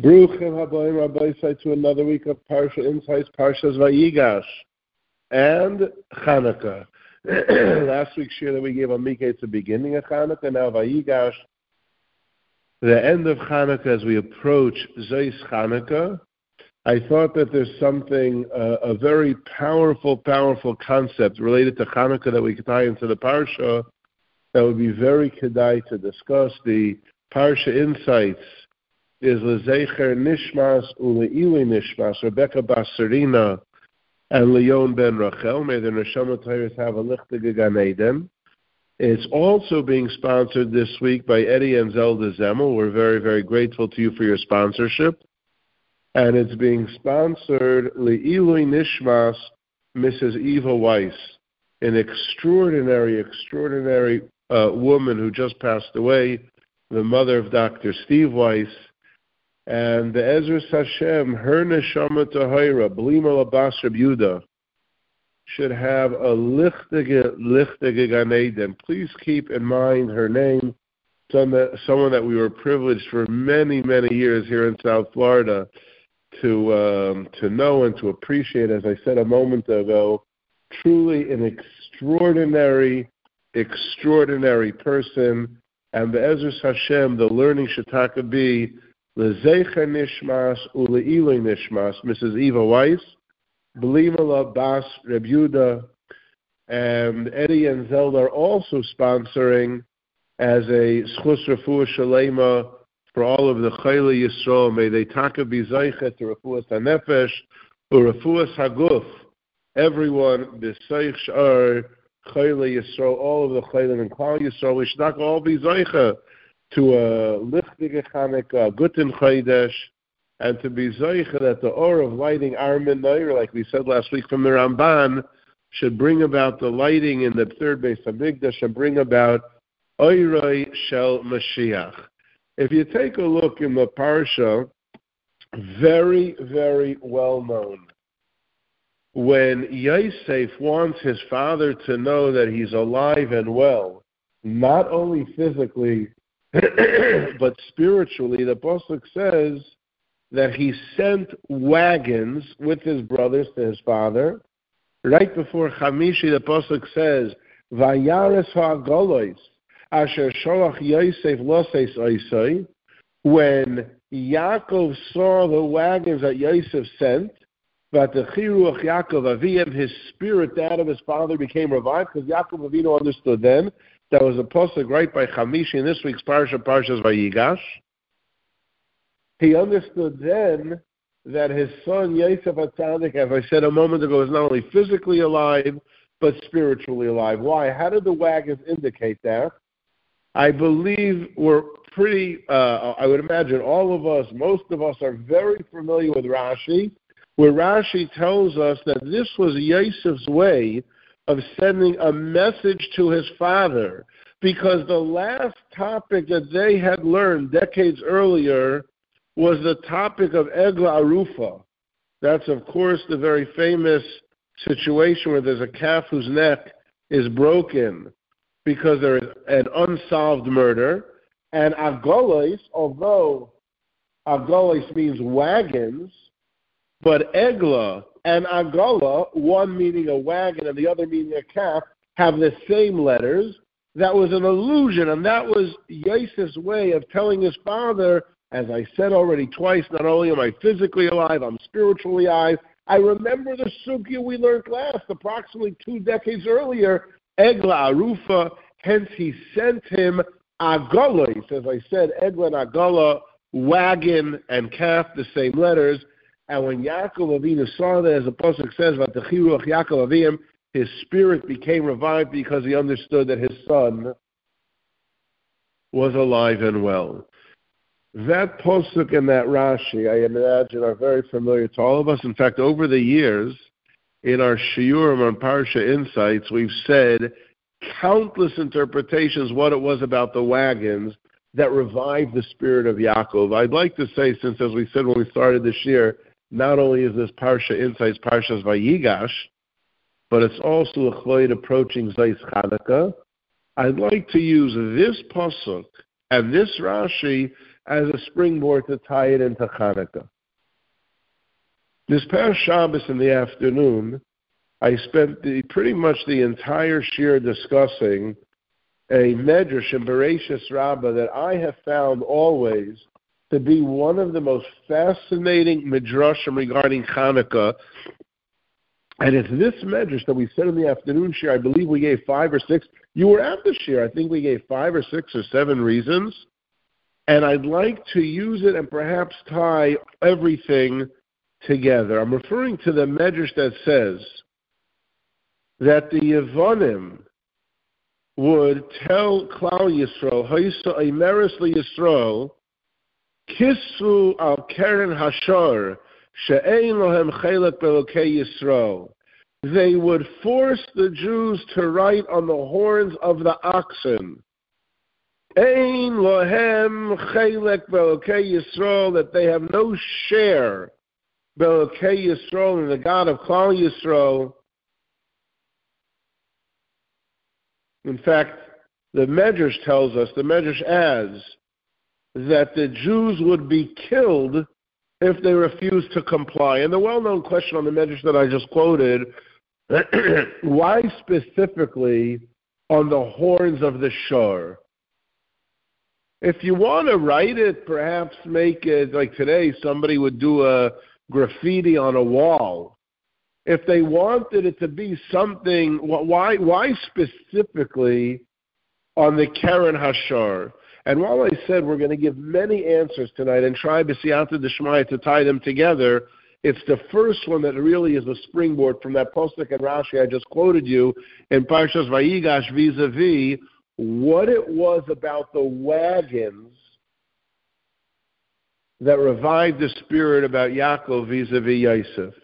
Bruchim habayim Rabbi Say to another week of Parsha Insights, Parshas Vayigash, and Chanukah. Last week's shir that we gave on Mikah, it's the beginning of Chanukah. Now Vayigash, the end of Chanukah as we approach Zeis Chanukah. I thought that there's something, a very powerful concept related to Chanukah that we could tie into the Parsha that would be very kedai to discuss. The Parsha Insights is L'Zecher Nishmas U'Le'ilui Nishmas, Rebecca Basarina and Leon Ben Rachel. May the Neshama Tayris have a lichtige Gan Eden. It's also being sponsored this week by Eddie and Zelda Zemmel. We're very, very grateful to you for your sponsorship. And it's being sponsored Le'ilui Nishmas Mrs. Eva Weiss, an extraordinary woman who just passed away, the mother of Dr. Steve Weiss. And the Ezra Hashem, her neshama tahira, Blima Labas Reb Yehuda, should have a lichtige Gan Eden. Please keep in mind her name, someone that we were privileged for many, many years here in South Florida to know and to appreciate. As I said a moment ago, truly an extraordinary person. And the Ezra Hashem, the learning shetaka be L'Zecher Nishmas U'Le'ilui Nishmas, Mrs. Eva Weiss, Blimala Bas Reb Yehuda, and Eddie and Zelda are also sponsoring as a Schus Refuah Shalema for all of the Chayla Yisrael. May they taka be Zeicha to Refuas HaNefesh, U'Refuas HaGuf, everyone, B'Seich Sh'ar, Chayla Yisrael, all of the Chayla and Klal Yisrael, we should not all be Zeicha to a lichtige Chanukah, Guten Chodesh, and to be Zeicha that the or of lighting Armin Nair, like we said last week from the Ramban, should bring about the lighting in the third base of Mikdash, should bring about Oiroi Shel Mashiach. If you take a look in the Parsha, very, very well known, when Yosef wants his father to know that he's alive and well, not only physically, but spiritually, the Pasuk says that he sent wagons with his brothers to his father. Right before Chamishi, the Pasuk says, Vayares ha'agolois, asher sholach Yosef loses oisai. When Yaakov saw the wagons that Yosef sent, V'atechiruach Yaakov Aviyim, his spirit, that of his father, became revived, because Yaakov Avinu understood then. That was a pasuk right by Chamishi in this week's Parsha, Parshas Vayigash. He understood then that his son Yosef HaTzadik, as I said a moment ago, is not only physically alive, but spiritually alive. Why? How did the wagons indicate that? I believe we're pretty, I would imagine all of us, most of us are very familiar with Rashi, where Rashi tells us that this was Yosef's way of sending a message to his father, because the last topic that they had learned decades earlier was the topic of Egla Arufa. That's, of course, the very famous situation where there's a calf whose neck is broken because there is an unsolved murder. And Agolos, although Agolos means wagons, but Egla and Agala, one meaning a wagon and the other meaning a calf, have the same letters. That was an illusion, and that was Yosef's way of telling his father, as I said already twice, not only am I physically alive, I'm spiritually alive. I remember the sugya we learned last, approximately 2 decades earlier, Egla Arufa, hence he sent him Agalos. As I said, Egla and Agala, wagon and calf, the same letters. And when Yaakov Avinu saw that, as the pasuk says, "V'atechiruach Yaakov Aviyim," his spirit became revived because he understood that his son was alive and well. That pasuk and that Rashi, I imagine, are very familiar to all of us. In fact, over the years, in our shiurim on Parsha Insights, we've said countless interpretations what it was about the wagons that revived the spirit of Yaakov. I'd like to say, since as we said when we started this year, not only is this Parsha Insights, Parshas Vayigash, but it's also a chloid approaching Zeis Chanukah. I'd like to use this pasuk and this Rashi as a springboard to tie it into Hanukkah. This past Shabbos in the afternoon, I spent pretty much the entire shir discussing a medrash in Bereshis Rabbah that I have found always to be one of the most fascinating midrashim regarding Hanukkah. And it's this medrash that we said in the afternoon shir. I believe we gave 5 or 6. You were at the shir. I think we gave 5 or 6 or 7 reasons. And I'd like to use it and perhaps tie everything together. I'm referring to the medrash that says that the Yevonim would tell Klal Yisrael, Hoysa Eimeres LiYisrael, Kisru al Keren Hashor, She'ein Lohem Chelek Belokei Yisrael. They would force the Jews to write on the horns of the oxen, Ein Lohem Chelek Belokei Yisrael, that they have no share, Belokei Yisrael, in the God of Klal Yisrael. In fact, the Medrash tells us, the Medrash adds, that the Jews would be killed if they refused to comply. And the well-known question on the Medrash that I just quoted, why specifically on the horns of the shor? If you want to write it, perhaps make it, like today, somebody would do a graffiti on a wall. If they wanted it to be something, why specifically on the Keren Hashor? And while I said we're going to give many answers tonight and try b'siyata d'shmaya to tie them together, it's the first one that really is a springboard from that Posuk and Rashi I just quoted you in Parshas Vayigash vis-a-vis what it was about the wagons that revived the spirit about Yaakov vis-a-vis Yosef.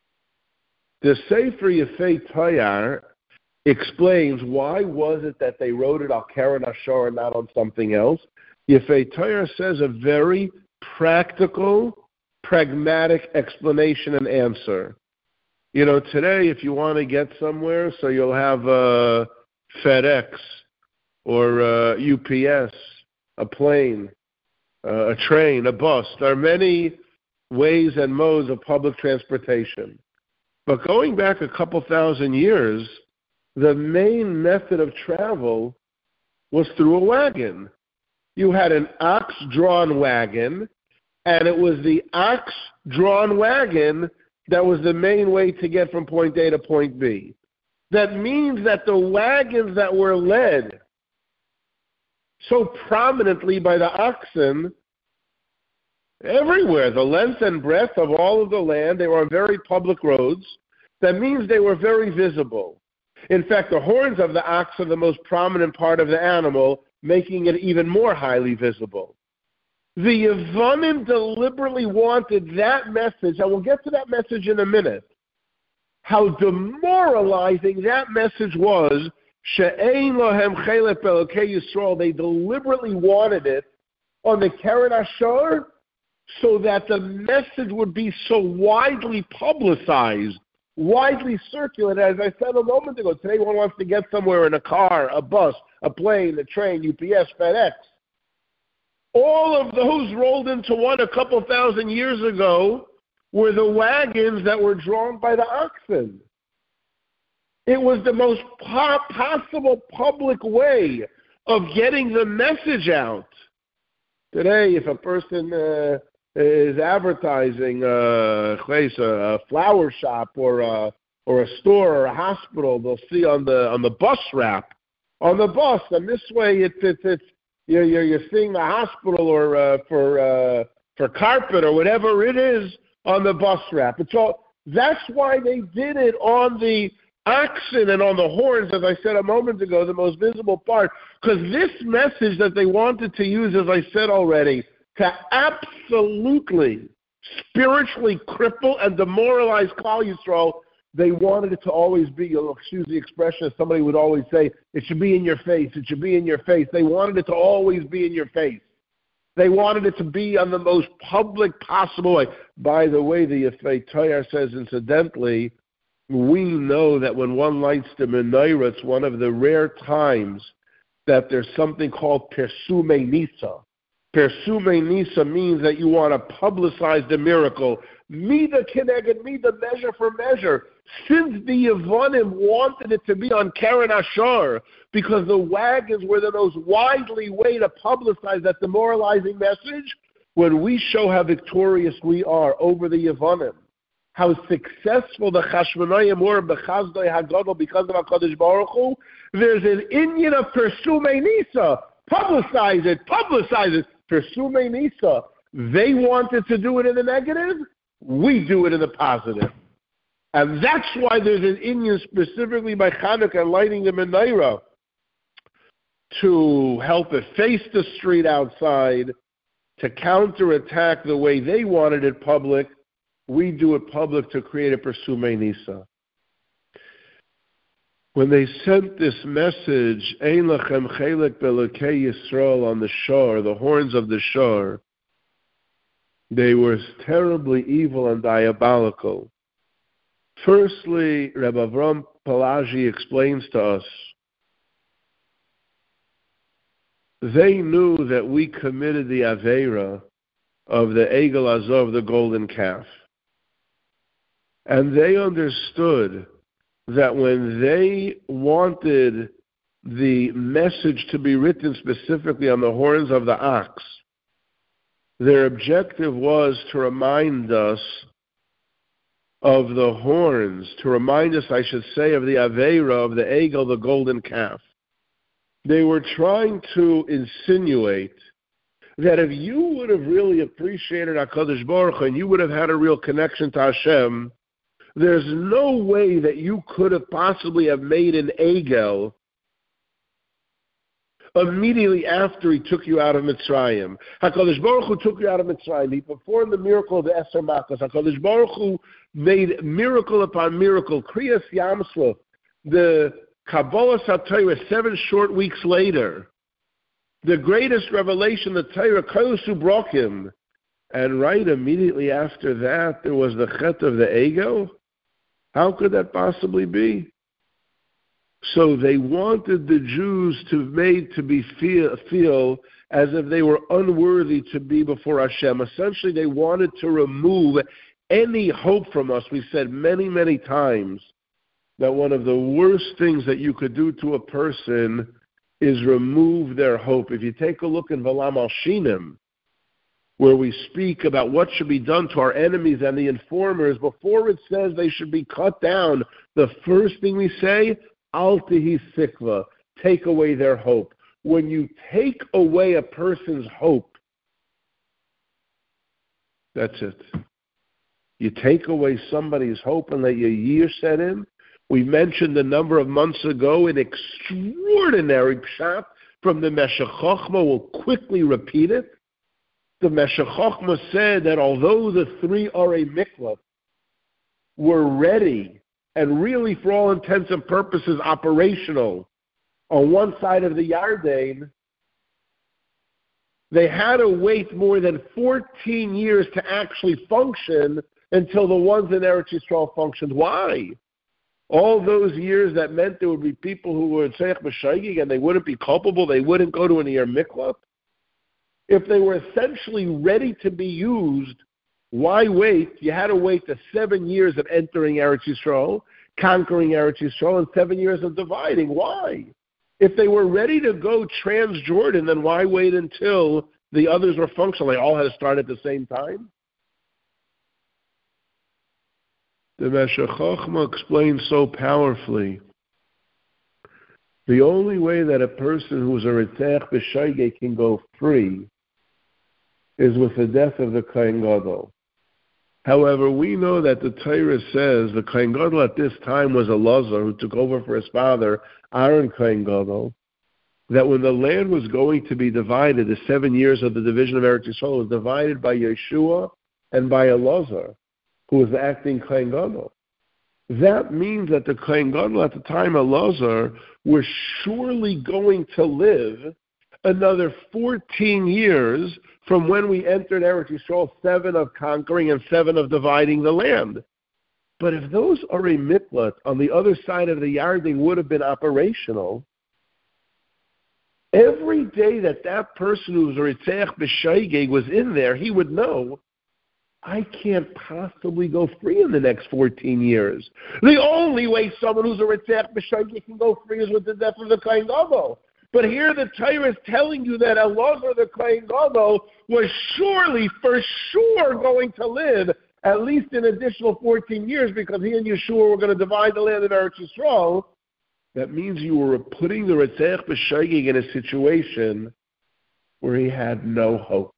The Sefer Yefei Tayar explains why was it that they wrote it al Keren Hashor and not on something else. Yefei Tayar says a very practical, pragmatic explanation and answer. You know, today if you want to get somewhere, so you'll have a FedEx or a UPS, a plane, a train, a bus. There are many ways and modes of public transportation. But going back a couple thousand years, the main method of travel was through a wagon. You had an ox-drawn wagon, and it was the ox-drawn wagon that was the main way to get from point A to point B. That means that the wagons that were led so prominently by the oxen everywhere, the length and breadth of all of the land, they were on very public roads. That means they were very visible. In fact, the horns of the ox are the most prominent part of the animal, making it even more highly visible. The Yevonim deliberately wanted that message, and we'll get to that message in a minute, how demoralizing that message was. She'ein lohem chelek belokei Yisrael. They deliberately wanted it on the Keren Hashor so that the message would be so widely publicized, widely circulated. As I said a moment ago, today one wants to get somewhere in a car, a bus, a plane, a train, UPS, FedEx. All of those rolled into one a couple thousand years ago were the wagons that were drawn by the oxen. It was the most possible public way of getting the message out. Today, if a person is advertising a flower shop or a store or a hospital, they'll see on the bus wrap, on the bus, and this way it's you're seeing the hospital or for carpet or whatever it is on the bus wrap. It's all. That's why they did it on the oxen and on the horns, as I said a moment ago, the most visible part, because this message that they wanted to use, as I said already, to absolutely spiritually cripple and demoralize Klal Yisrael, they wanted it to always be, excuse the expression, somebody would always say, it should be in your face, it should be in your face. They wanted it to always be in your face. They wanted it to be on the most public possible way. By the way, the Yefei Tayar says, incidentally, we know that when one lights the menorah, it's one of the rare times that there's something called Persume Nisa. Persume Nisa means that you want to publicize the miracle. Mida Kineged Mida, measure for measure. Since the Yevonim wanted it to be on Karen Ashar, because the wagons were the most widely way to publicize that demoralizing message, when we show how victorious we are over the Yevonim, how successful the Chashmonayim were b'chazdoi hagadol because of HaKadosh Baruch Hu, there's an Inyan of Persume Nisa. Publicize it. Persume Nisa. They wanted to do it in the negative. We do it in the positive. And that's why there's an Inyan specifically by Chanukah lighting the menorah to help it face the street outside, to counterattack the way they wanted it public. We do it public to create a Persume Nisa. When they sent this message, Ein Lachem Chelek Belokei Yisrael on the shore, the horns of the shore, they were terribly evil and diabolical. Firstly, Reb Avram Palaji explains to us, they knew that we committed the Aveira of the Egel Azov, the golden calf. And they understood that when they wanted the message to be written specifically on the horns of the ox, their objective was to remind us of the horns, to remind us, I should say, of the Aveira, of the Egel, the golden calf. They were trying to insinuate that if you would have really appreciated HaKadosh Baruch Hu and you would have had a real connection to Hashem, there's no way that you could have possibly have made an Egel immediately after he took you out of Mitzrayim. HaKadosh Baruch Hu took you out of Mitzrayim. He performed the miracle of the Eser Makas. HaKadosh Baruch Hu made miracle upon miracle. Kriyas Yamsuf, the Kabbalah Satayra, 7 short weeks later. The greatest revelation, the Torah, Kosu Brokim. And right immediately after that, there was the Chet of the Egel. How could that possibly be? So they wanted the Jews to feel as if they were unworthy to be before Hashem. Essentially, they wanted to remove any hope from us. We said many, many times that one of the worst things that you could do to a person is remove their hope. If you take a look in Valam al-Shinim, where we speak about what should be done to our enemies and the informers, before it says they should be cut down, the first thing we say, Al Tihi Sikva, take away their hope. When you take away a person's hope, that's it. You take away somebody's hope and let your year set in. We mentioned a number of months ago an extraordinary pshat from the Meshech Chochmah. We'll quickly repeat it. The Meshech Chochmah said that although the 3 Arei Miklat were ready and really, for all intents and purposes, operational on one side of the Yarden, they had to wait more than 14 years to actually function until the ones in Eretz Yisrael functioned. Why? All those years that meant there would be people who were in Seich B'Shaygig and they wouldn't be culpable, they wouldn't go to an Yer Miklat. If they were essentially ready to be used, why wait? You had to wait the 7 years of entering Eretz Yisrael, conquering Eretz Yisrael, and 7 years of dividing. Why? If they were ready to go Trans-Jordan, then why wait until the others were functional? They all had to start at the same time? The Meshech Chochmah explains so powerfully, the only way that a person who's a Ritzach B'Shaygeh can go free is with the death of the Kohen Gadol. However, we know that the Torah says the Kohen Gadol at this time was Elazar, who took over for his father, Aaron Kohen Gadol, that when the land was going to be divided, the 7 years of the division of Eretz Yisrael was divided by Yeshua and by Elazar, who was the acting Kohen Gadol. That means that the Kohen Gadol at the time, Elazar, were surely going to live another 14 years from when we entered Eretz Yisrael, 7 of conquering and 7 of dividing the land. But if those Arei Miklat on the other side of the Yarden would have been operational, Every day that person who's a Ritzach B'Shaygeg was in there, he would know, I can't possibly go free in the next 14 years. The only way someone who's a Ritzach B'Shaygeg can go free is with the death of the Kohen Gadol. But here the Torah is telling you that Elazar the Kohen Gadol was surely, for sure, going to live at least an additional 14 years because he and Yeshua were going to divide the land in Eretz Yisrael. That means you were putting the Ritzach B'Shaygeg in a situation where he had no hope,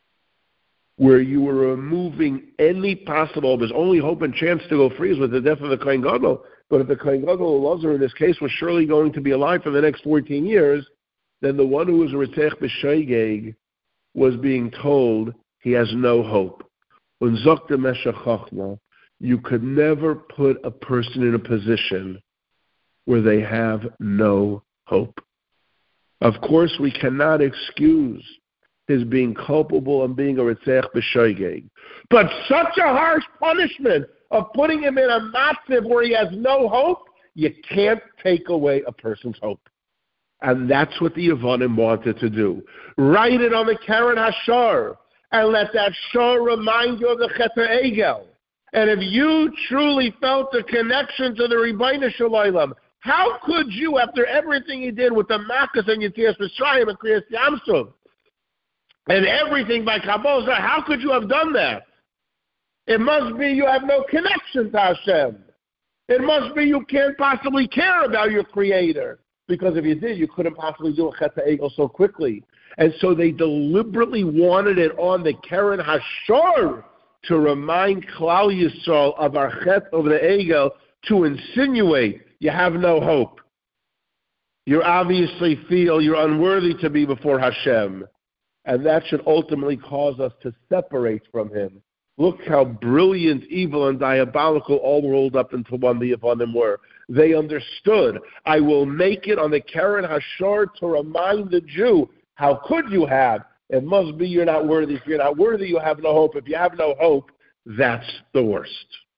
where you were removing any possible, his only hope and chance to go free is with the death of the Kohen Gadol. But if the Kohen Gadol, Elazar, in this case, was surely going to be alive for the next 14 years, then the one who was a Ritzach B'Shaygeg was being told he has no hope. When Zokta Meshach Chochma, you could never put a person in a position where they have no hope. Of course, we cannot excuse his being culpable and being a Ritzach B'Shaygeg. But such a harsh punishment of putting him in a matziv where he has no hope, you can't take away a person's hope. And that's what the Yevonim wanted to do. Write it on the Karen Hashar, and let that shor remind you of the Chet Egel. And if you truly felt a connection to the Rebbeinu Shalom, how could you, after everything he did with the Makkos and Yetzias Mitzrayim and Kriyas Yamsuf, and everything by Kabbalah, how could you have done that? It must be you have no connection to Hashem. It must be you can't possibly care about your Creator. Because if you did, you couldn't possibly do a Chet Egel so quickly. And so they deliberately wanted it on the Keren Hashor to remind Klal Yisrael of our Chet of the Egel, to insinuate you have no hope. You obviously feel you're unworthy to be before Hashem. And that should ultimately cause us to separate from Him. Look how brilliant, evil, and diabolical all rolled up into one the Yevonim were. They understood, I will make it on the Keren Hashor to remind the Jew, how could you have? It must be you're not worthy. If you're not worthy, you have no hope. If you have no hope, that's the worst.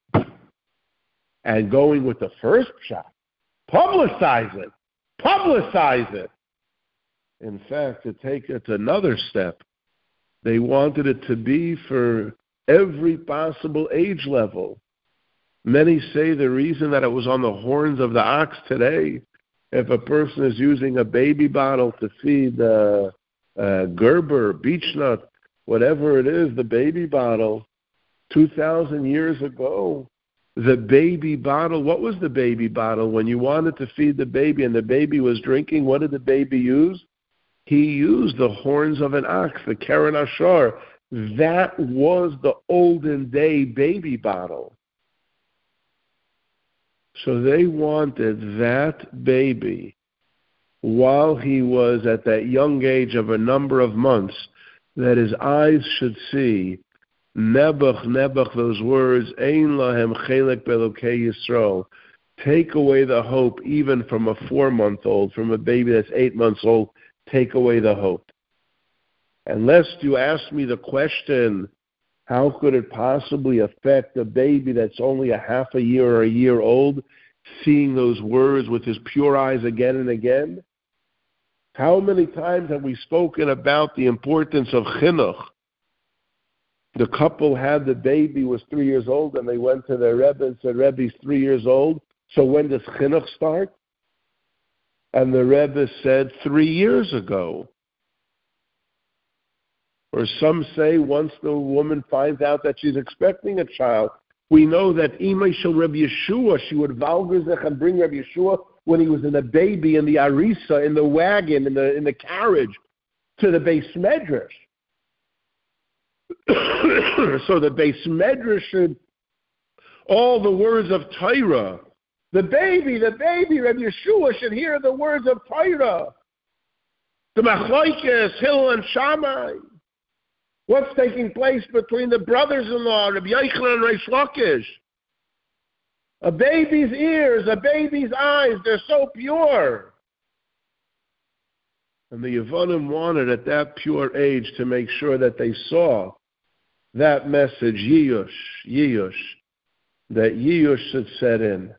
And going with the first shot, publicize it. Publicize it. In fact, to take it to another step, they wanted it to be for every possible age level. Many say the reason that it was on the horns of the ox today, if a person is using a baby bottle to feed Gerber, beechnut, whatever it is, the baby bottle, 2,000 years ago, the baby bottle, what was the baby bottle? When you wanted to feed the baby and the baby was drinking, what did the baby use? He used the horns of an ox, the Keren Hashor. That was the olden day baby bottle. So they wanted that baby, while he was at that young age of a number of months, that his eyes should see, Nebuch, Nebuch, those words, Ein lahem chelek belokei Yisrael. Take away the hope even from a 4-month-old, from a baby that's 8 months old. Take away the hope. Unless you ask me the question, how could it possibly affect a baby that's only a half a year or a year old, seeing those words with his pure eyes again and again? How many times have we spoken about the importance of chinuch? The couple had the baby, was 3 years old, and they went to their Rebbe and said, Rebbe, he's 3 years old, so when does chinuch start? And the Rebbe said, 3 years ago. Or some say once the woman finds out that she's expecting a child, we know that Imay Shel Rebbe Yeshua, she would valgazech and bring Rebbe Yeshua when he was in the baby, in the arisa, in the wagon, in the carriage, to the Beis Medrash. So the Beis Medrash should, all the words of Torah, the baby, Rebbe Yeshua should hear the words of Torah. The Machlokes, Hillel and Shammai. What's taking place between the brothers-in-law, Rabbi Yochanan and Reish Lakish? A baby's ears, a baby's eyes, they're so pure. And the Yevonim wanted at that pure age to make sure that they saw that message, Yiyush, that Yiyush should set in.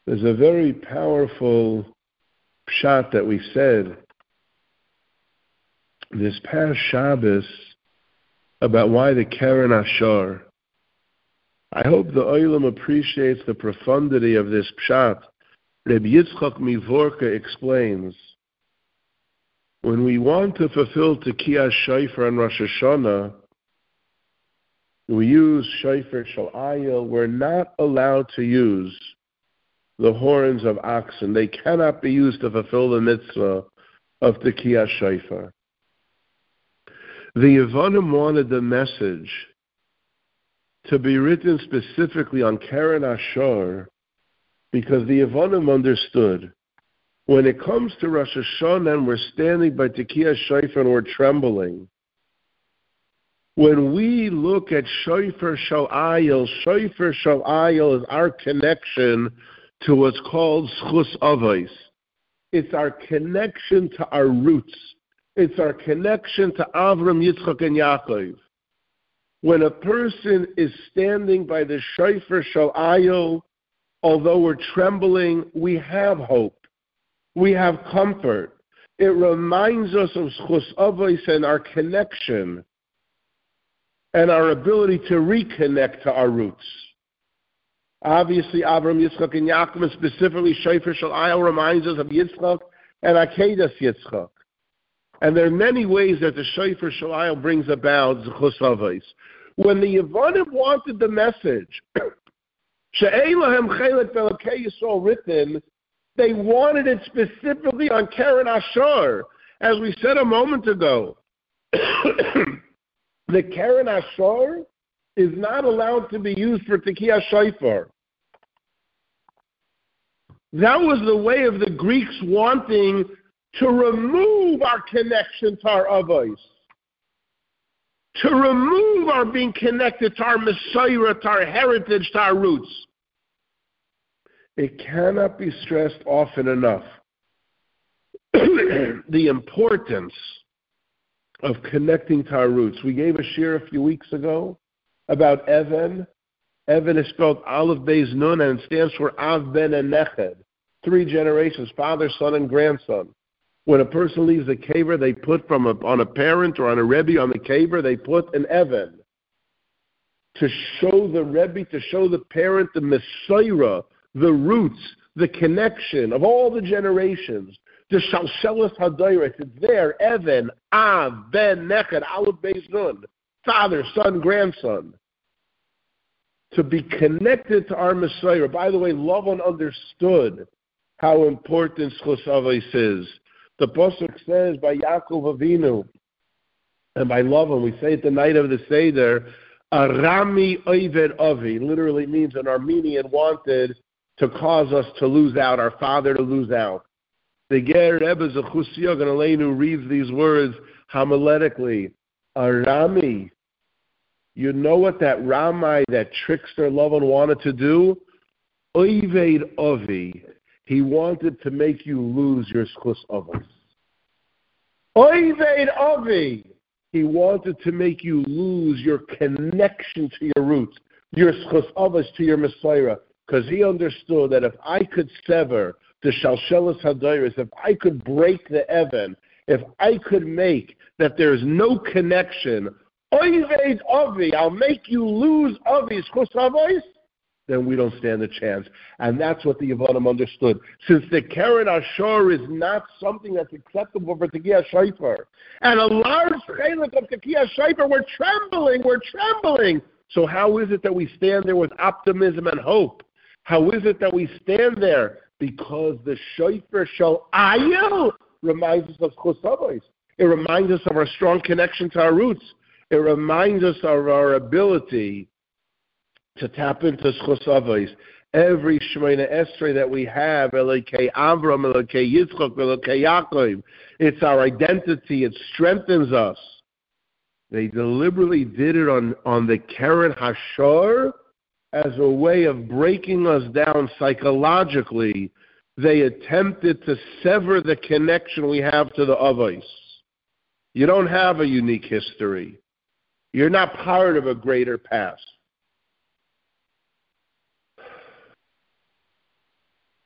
There's a very powerful pshat that we said this past Shabbos about why the Keren Ashar. I hope the Olam appreciates the profundity of this pshat. Reb Yitzchak Mivorka explains, when we want to fulfill Tekiyah Shofar on Rosh Hashanah, we use Shofar Shel Ayil. We're not allowed to use the horns of oxen. They cannot be used to fulfill the mitzvah of Tekiyah Shofar. The Yevonim wanted the message to be written specifically on Keren Ashar because the Yevonim understood when it comes to Rosh Hashanah and we're standing by Tekiyah Shofar and we're trembling, when we look at Shofar Shel Ayil is our connection to what's called Schus Avos. It's our connection to our roots. It's our connection to Avram, Yitzchak, and Yaakov. When a person is standing by the Shofar Shel Ayil, although we're trembling, we have hope. We have comfort. It reminds us of Schus Avos and our connection and our ability to reconnect to our roots. Obviously, Avram, Yitzchak, and Yaakov, and specifically Shofar Shel Ayil reminds us of Yitzchak and Akedas Yitzchak. And there are many ways that the Shofar Shel Ayil brings about Schus Avos. When the Yevonim wanted the message, She'ein lahem chelek b'Elokei Yisrael written, they wanted it specifically on Keren Ashar. As we said a moment ago, the Keren Ashar is not allowed to be used for Tekiyah Shofar. That was the way of the Greeks wanting to remove our connection to our Avos, to remove our being connected to our Messiah, to our heritage, to our roots. It cannot be stressed often enough the importance of connecting to our roots. We gave a shir a few weeks ago about Even. Even is spelled Aleph Beis Nun and it stands for Av Ben and Neched. 3 generations, father, son, and grandson. When a person leaves a kever, they put on a parent or on a rebbe on the kever, they put an Even. To show the rebbe, to show the parent, the Messiah, the roots, the connection of all the generations. The Shalshelas Hadayret, it's there, Even, Av, Ben, Neched, Aleph Beis Nun, father, son, grandson. To be connected to our Messiah. By the way, Lavan understood how important Schus Avos is. The Pasuk says by Yaakov Avinu and by Lavan, we say it the night of the Seder, Arami Oved Avi, literally means an Armenian wanted to cause us to lose out, our father to lose out. The Ger Rebbe Zechusiyah Aleinu reads these words homiletically. Arami, you know what that Ramai, that trickster Lavan wanted to do? Oved Avi. He wanted to make you lose your Schus Avos. Oved Avi. He wanted to make you lose your connection to your roots, your Schus Avos to your Messiah, because he understood that if I could sever the Shalshelas Hadayros, if I could break the Even, if I could make that there is no connection, Oved Avi, I'll make you lose Avi's Schus Avos, then we don't stand a chance. And that's what the Yevonim understood. Since the Keren Ashar is not something that's acceptable for Tekiyah Shofar, and a large chelik of Tekiyah Shofar, we're trembling. So how is it that we stand there with optimism and hope? How is it that we stand there? Because the Shofar Shel Ayil reminds us of Schus Avos. It reminds us of our strong connection to our roots. It reminds us of our ability to tap into Schus Avos. Every Shemona Esrei that we have, Elokei Avram, Elokei Yitzchak, Elokei Yaakov, it's our identity. It strengthens us. They deliberately did it on the Keren Hashar as a way of breaking us down psychologically. They attempted to sever the connection we have to the Avos. You don't have a unique history. You're not part of a greater past.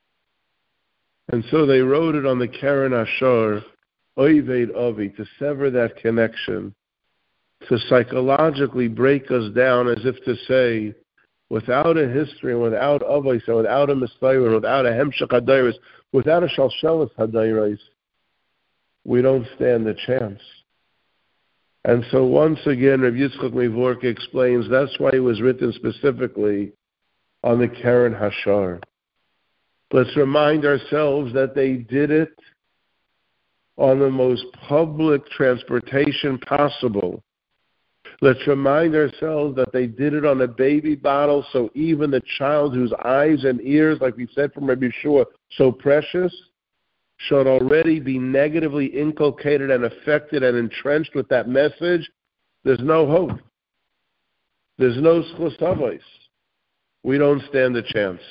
And so they wrote it on the Karen Ashar, Oived Avi, to sever that connection, to psychologically break us down, as if to say, without a history, without Avos, without a Messiah, without a Hemshech Hadairis, without a Shalshelis Hadairis, we don't stand a chance. And so once again, Rav Yitzchak Mivorka explains that's why it was written specifically on the Karen Hashar. Let's remind ourselves that they did it on the most public transportation possible. Let's remind ourselves that they did it on a baby bottle, so even the child whose eyes and ears, like we said from Rabbi Yeshua, so precious, should already be negatively inculcated and affected and entrenched with that message. There's no hope. There's no schus havos. We don't stand a chance.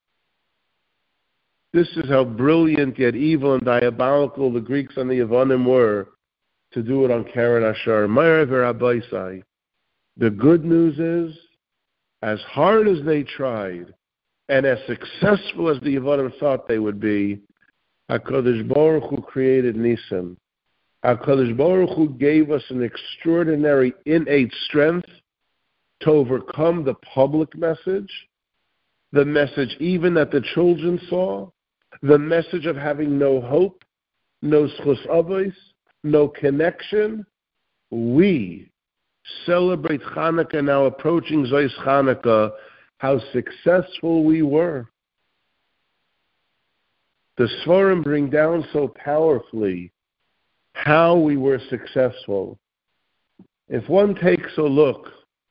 This is how brilliant yet evil and diabolical the Greeks and the Yevonim were to do it on Karen Ashar. The good news is, as hard as they tried, and as successful as the Yevonim thought they would be, HaKadosh Baruch Hu created Nisan. HaKadosh Baruch Hu gave us an extraordinary innate strength to overcome the public message, the message even that the children saw, the message of having no hope, no schus avos, no connection. We celebrate Hanukkah now, approaching Zois Hanukkah, how successful we were. The Sforim bring down so powerfully how we were successful. If one takes a look,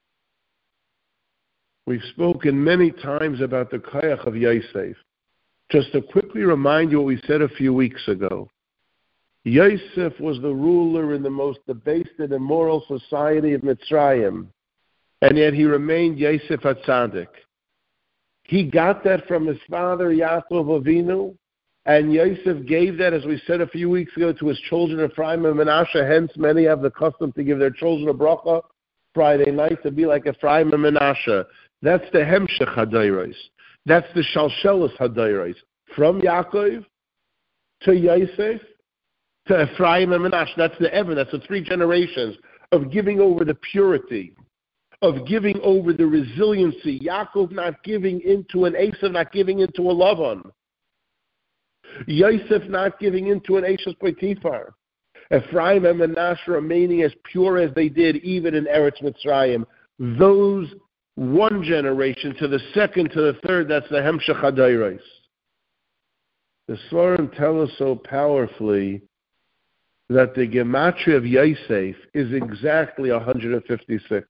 we've spoken many times about the Kayach of Yosef. Just to quickly remind you what we said a few weeks ago. Yosef was the ruler in the most debased and immoral society of Mitzrayim, and yet he remained Yosef HaTzadik. He got that from his father Yaakov Avinu, and Yosef gave that, as we said a few weeks ago, to his children Ephraim and Menashe. Hence, many have the custom to give their children a bracha Friday night to be like Ephraim and Menashe. That's the Hemshech Hadairos. That's the Shalshelis Hadairos. From Yaakov to Yosef to Ephraim and Menashe. That's the Evan. That's the 3 generations of giving over the purity, of giving over the resiliency. Yaakov not giving into an Esav, not giving into a Lavan. Yosef not giving into an Eishes Potiphar. Ephraim and Menashe remaining as pure as they did even in Eretz Mitzrayim. Those one generation to the second to the third, that's the Hemshech Hadairos. The Svarim tell us so powerfully that the gematria of Yosef is exactly 156.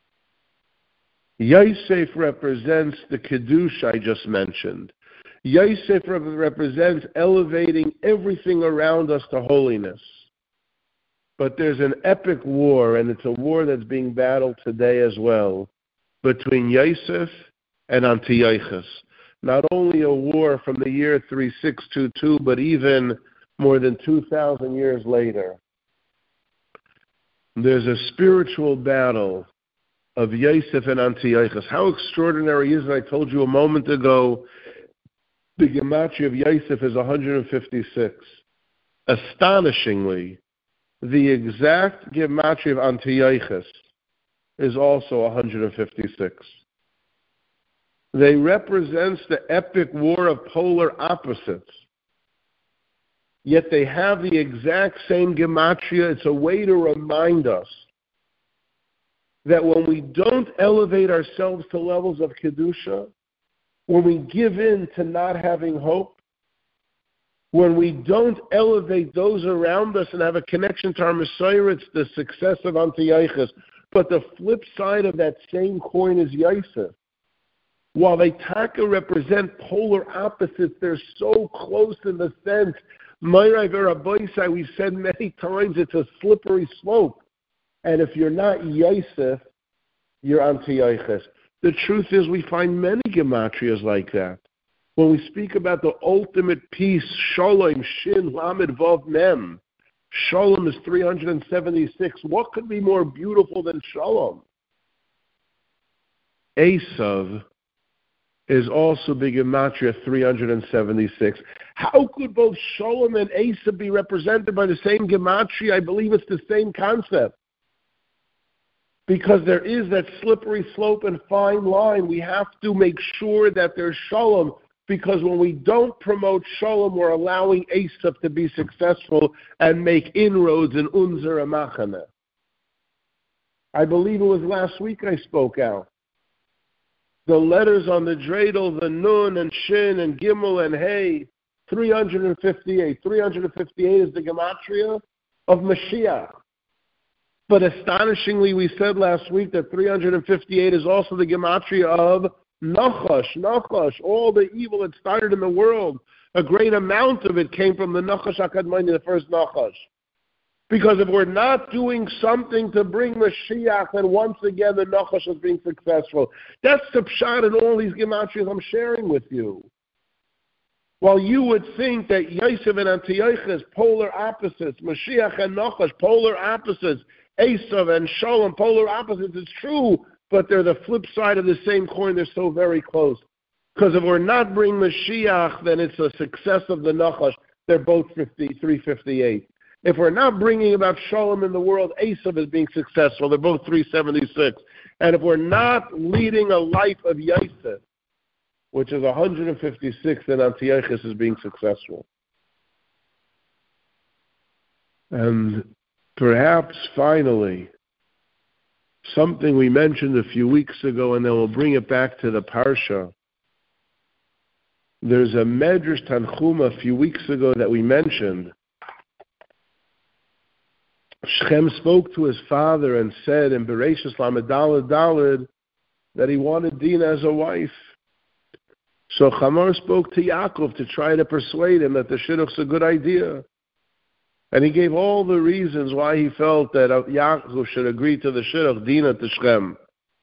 Yosef represents the Kedusha I just mentioned. Yosef represents elevating everything around us to holiness. But there's an epic war, and it's a war that's being battled today as well, between Yosef and Antiochus. Not only a war from the year 3622, but even more than 2,000 years later. There's a spiritual battle of Yosef and Antiochus. How extraordinary is it? I told you a moment ago, the gematria of Yosef is 156. Astonishingly, the exact gematria of Antiochus is also 156. They represent the epic war of polar opposites. Yet they have the exact same gematria. It's a way to remind us that when we don't elevate ourselves to levels of Kedusha, when we give in to not having hope, when we don't elevate those around us and have a connection to our Messiah, it's the success of Antiochus. But the flip side of that same coin is Yosef. While they taka represent polar opposites, they're so close in the sense, Meirai Veraboisai, we've said many times, it's a slippery slope. And if you're not Yosef, you're Antiochus. The truth is we find many gematrias like that. When we speak about the ultimate peace, Shalom, Shin, Lamed, Vav, Mem, Shalom is 376. What could be more beautiful than Shalom? Esav is also the Gematria 376. How could both Sholem and Asa be represented by the same Gematria? I believe it's the same concept. Because there is that slippery slope and fine line. We have to make sure that there's Sholem, because when we don't promote Sholem, we're allowing Asa to be successful and make inroads in Unzer and Machane. I believe it was last week I spoke out. The letters on the dreidel, the Nun and Shin and Gimel and Hey, 358. 358 is the Gematria of Mashiach. But astonishingly, we said last week that 358 is also the Gematria of Nachash. Nachash, all the evil that started in the world, a great amount of it came from the Nachash HaKadmoni, the first Nachash. Because if we're not doing something to bring Mashiach, then once again the Nachash is being successful. That's the pshat in all these Gematrias I'm sharing with you. While you would think that Yosef and Antiochus, polar opposites, Mashiach and Nachash, polar opposites, Esav and Sholem, polar opposites, it's true, but they're the flip side of the same coin. They're so very close. Because if we're not bringing Mashiach, then it's a success of the Nachash. They're both 358. If we're not bringing about Sholem in the world, Esav is being successful. They're both 376. And if we're not leading a life of Yosef, which is 156, then Antiochus is being successful. And perhaps finally, something we mentioned a few weeks ago, and then we'll bring it back to the Parsha. There's a Medrash Tanchuma a few weeks ago that we mentioned. Shechem spoke to his father and said in Bereshis Lamed Daled that he wanted Dinah as a wife. So Chamor spoke to Yaakov to try to persuade him that the shidduch's a good idea. And he gave all the reasons why he felt that Yaakov should agree to the shidduch, Dinah to Shechem.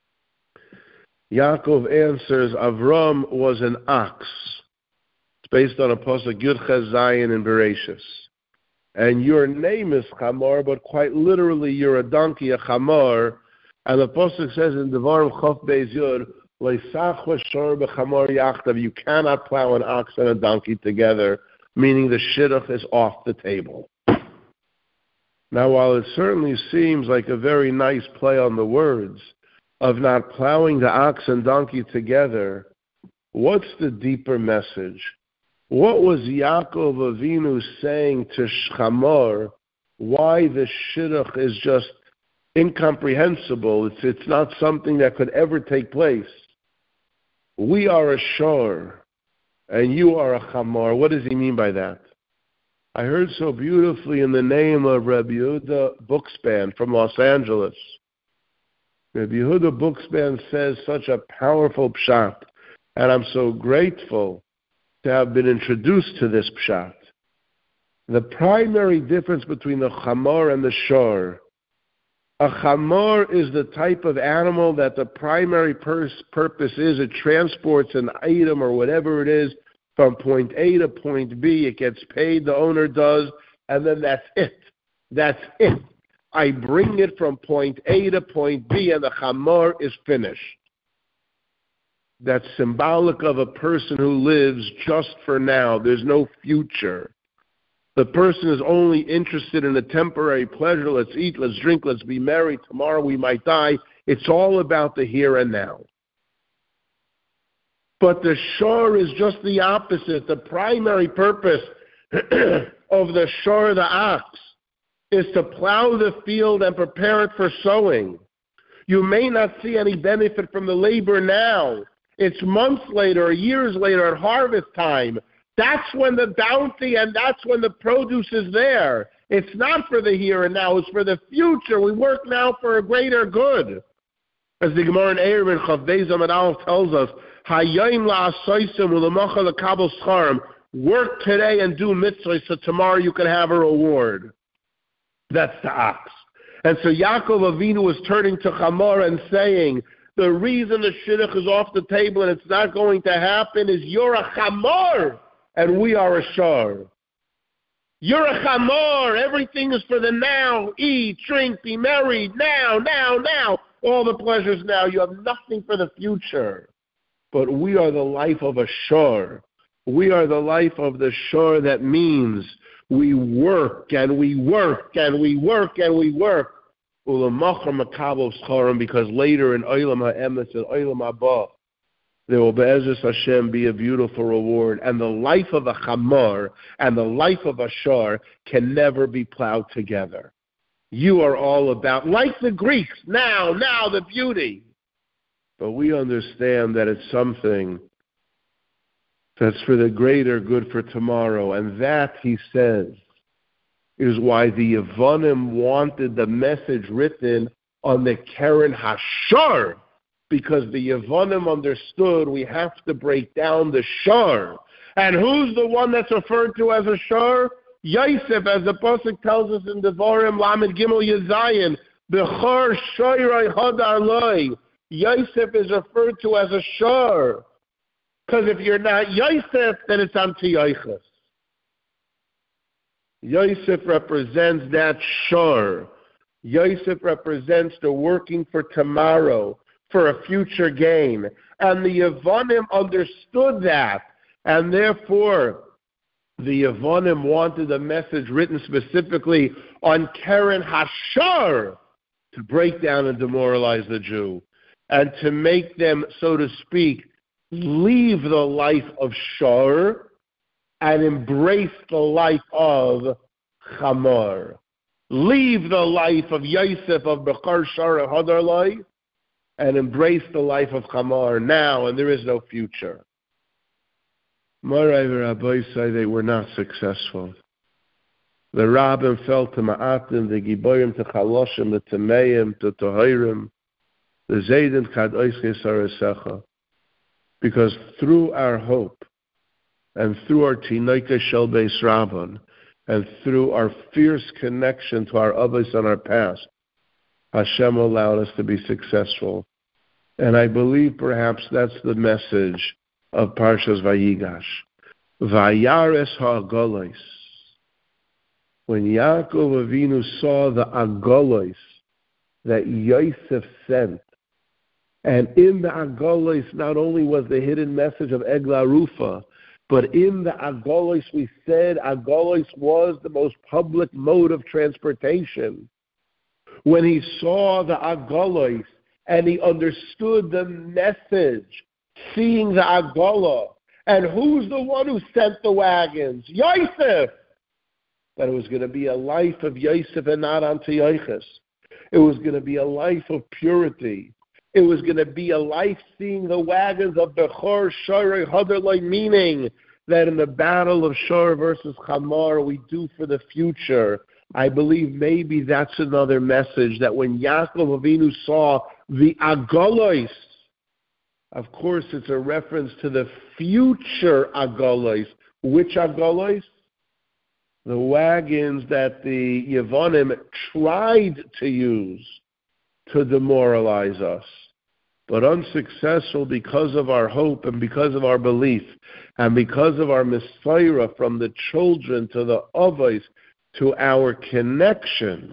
Yaakov answers, Avram was an ox. It's based on a pasuk Yud Ches Zayin in Bereshis. And your name is Chamor, but quite literally you're a donkey, a Chamor. And the pasuk says in Devarim Chof Beis Yud, Leisach v'shor b'chamor yachdav. You cannot plow an ox and a donkey together, meaning the shidduch is off the table. Now, while it certainly seems like a very nice play on the words of not plowing the ox and donkey together, what's the deeper message? What was Yaakov Avinu saying to Chamor? Why the shidduch is just incomprehensible? It's not something that could ever take place. We are a shor, and you are a Chamor. What does he mean by that? I heard so beautifully in the name of Rabbi Yehuda Buxban from Los Angeles. Rabbi Yehuda Buxban says such a powerful pshat, and I'm so grateful to have been introduced to this pshat. The primary difference between the Chamor and the shor. A Chamor is the type of animal that the primary purpose is it transports an item or whatever it is from point A to point B. It gets paid, the owner does, and then that's it. That's it. I bring it from point A to point B, and the Chamor is finished. That's symbolic of a person who lives just for now. There's no future. The person is only interested in a temporary pleasure. Let's eat, let's drink, let's be merry. Tomorrow we might die. It's all about the here and now. But the shor is just the opposite. The primary purpose of the shor, the ox, is to plow the field and prepare it for sowing. You may not see any benefit from the labor now. It's months later or years later at harvest time. That's when the bounty and that's when the produce is there. It's not for the here and now. It's for the future. We work now for a greater good. As the Gemara in Eruvin Chav Beis Amud Aleph tells us, Hayayim la'asaysim u'lamacha l'kabel scharim. Work today and do mitzvah so tomorrow you can have a reward. That's the ox. And so Yaakov Avinu was turning to Chamor and saying, the reason the shidduch is off the table and it's not going to happen is you're a Chamor and we are a shor. You're a Chamor. Everything is for the now. Eat, drink, be merry. Now. All the pleasures now. You have nothing for the future. but we are the life of a shor. We are the life of the shor. That means we work and we work and we work and we work. Because later in Olam HaEmes and Olam Haba, there will Be'ezus Hashem be a beautiful reward. And the life of a chamor and the life of a shor can never be plowed together. You are all about, like the Greeks, now, the beauty. But we understand that it's something that's for the greater good for tomorrow. And that, he says, is why the Yevonim wanted the message written on the Keren HaShor, because the Yevonim understood we have to break down the Shor. And who's the one that's referred to as a Shor? Yosef, as the Pasuk tells us in Devarim, Lamed Gimel Yezayin, Bechor Shoyrei Hadar Loi. Yosef is referred to as a Shor. Because if you're not Yosef, then it's Antiochus. Yosef represents that Shor. Yosef represents the working for tomorrow, for a future gain. And the Yevonim understood that. And therefore, the Yevonim wanted a message written specifically on Keren HaShor to break down and demoralize the Jew. And to make them, so to speak, leave the life of Shor and embrace the life of Chamor. Leave the life of Yosef of Bechor Shor Hadar Loi and embrace the life of Chamor now, and there is no future. Moray Rabbi say they were not successful. The Rabbim fell to Ma'atim, the Giboyim to Chaloshim, the Tameim to Tohirim, the Zaydim Chad Oische Sarasecha. Because through our hope, and through our Tinoika Shel Beis Rabban, and through our fierce connection to our Avos and our past, Hashem allowed us to be successful. And I believe perhaps that's the message of Parshas Vayigash. Vayares ha'agolos. When Yaakov Avinu saw the agolos that Yosef sent, and in the agolos not only was the hidden message of Egla Rufa, but in the agolos we said agolos was the most public mode of transportation. When he saw the agolos and he understood the message, seeing the agola, and who's the one who sent the wagons? Yosef! That it was going to be a life of Yosef and not Antiochus. It was going to be a life of purity. It was going to be a life seeing the wagons of Bechor Shoyrei Hadar Loi, meaning that in the battle of Shor versus Chamor, we do for the future. I believe maybe that's another message, that when Yaakov Avinu saw the agolos, of course it's a reference to the future agolos. Which agolos? The wagons that the Yevonim tried to use to demoralize us, but unsuccessful because of our hope and because of our belief and because of our Messiah from the children to the Avos to our connection.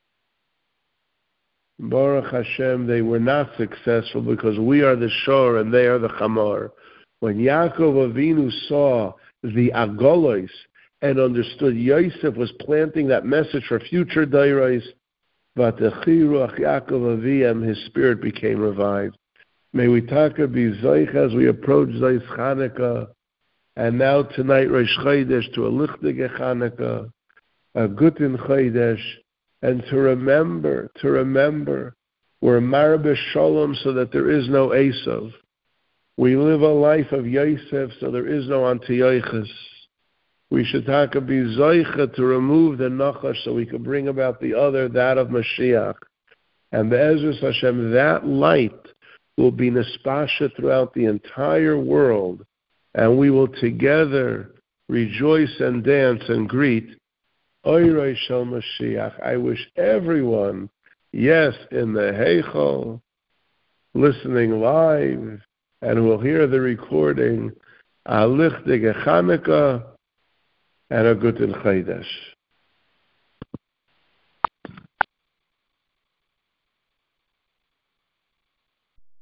Baruch Hashem, they were not successful because we are the Shor and they are the Chamor. When Yaakov Avinu saw the agolos and understood Yosef was planting that message for future dairos, V'atechiruach Yaakov Aviyam, his spirit became revived. May we taka be zoich as we approach Zeis Chanukah, and now tonight Rosh Chodesh, to a lichtige Chanukah, a guten Chodesh, and to remember, we're marbe shalom so that there is no Esav. We live a life of Yosef so there is no Antiochus. We should taka be zoicha to remove the nachash so we can bring about the other, that of Mashiach. And Be'ezus Hashem, that light will be nispasha throughout the entire world, and we will together rejoice and dance and greet Oirei Shel Mashiach. I wish everyone, yes, in the Heichal, listening live, and will hear the recording, a lichtige Chanukah and a guten Chodesh.